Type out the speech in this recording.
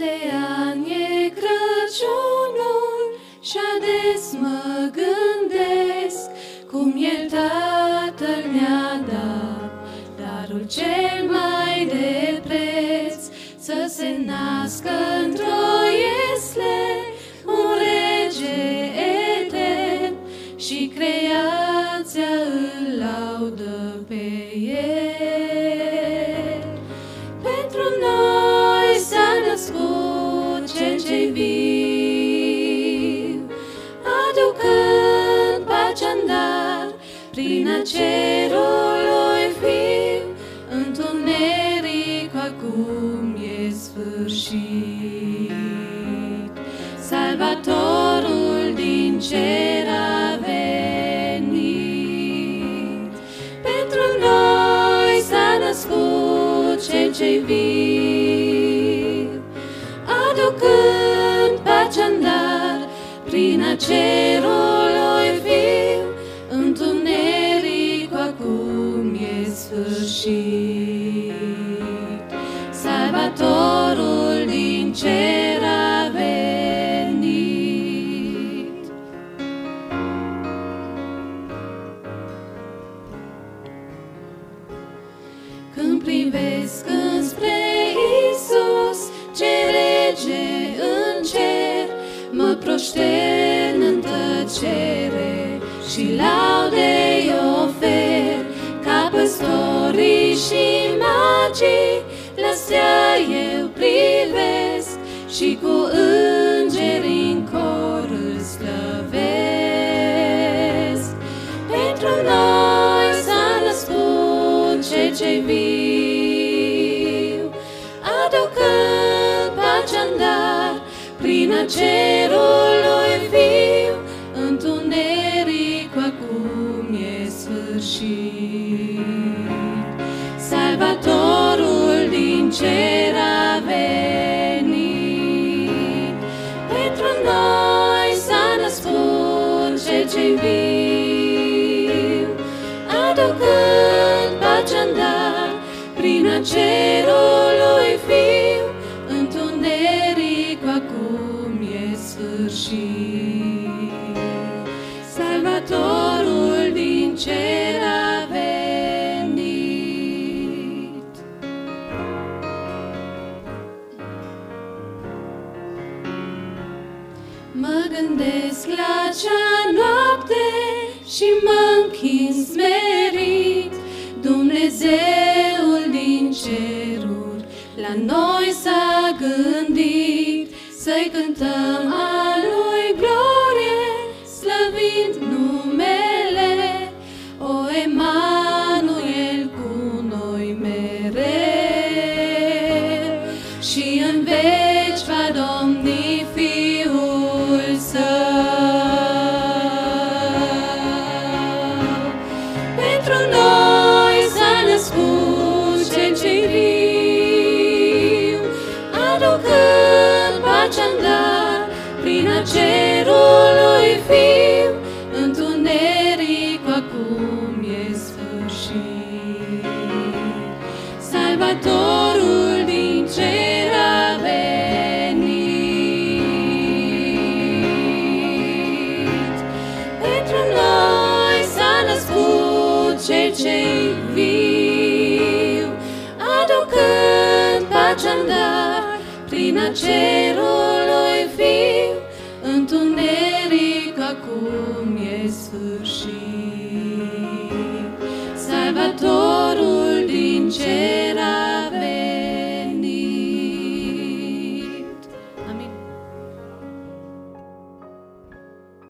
de ani e Crăciunul și ades mă gândesc cum El Tatăl ne-a dat darul cel mai de preț, să se nască într-o iesle un rege etern și creația îl laudă pe El. Pentru noi s-a născut Cel ce-i viu, aducând pacea în dar prin a cerului fiu. Întuneric acum e sfârșit, Salvatorul din cer a venit. Pentru noi s-a născut Cel ce-i viu, aducând pacea în dar prin a cerului fiu. Întunericul acum e sfârșit, Salvatorul din cer a venit. Când privesc înspre Iisus, ce rege în cer, mă prostern în tăcere și laude-i ofer. Ca păstorii și magii la stea eu privesc și cu îngeri în cor îl slăvesc. Pentru noi s-a născut Cel ce-i viu, aducând pacea în dar prin a cerului fiu. Întunericul acum e sfârșit, Salvatorul din cer a venit. Pentru noi s-a născut Cel ce-i viu, aducând pacea în dar prin a cerului fiu. Întunericul acum e sfârșit, Salvatorul din cer a venit. Mă gândesc la acea noapte și mă închin smerit. Dumnezeul din ceruri la noi s-a gândit, să-i cântăm a Lui glorie, slăvind numele. O Emanuel cu noi mereu, și în veci va domni Fiul Său. Pentru noi s-a născut Cel ce-i viu, aducând pacea în dar prin a cerului fiu. Întunericul acum e sfârșit, Salvatorul din cer a venit. Pentru noi s-a născut Cel ce-i viu, aducând pacea în dar prin a cerului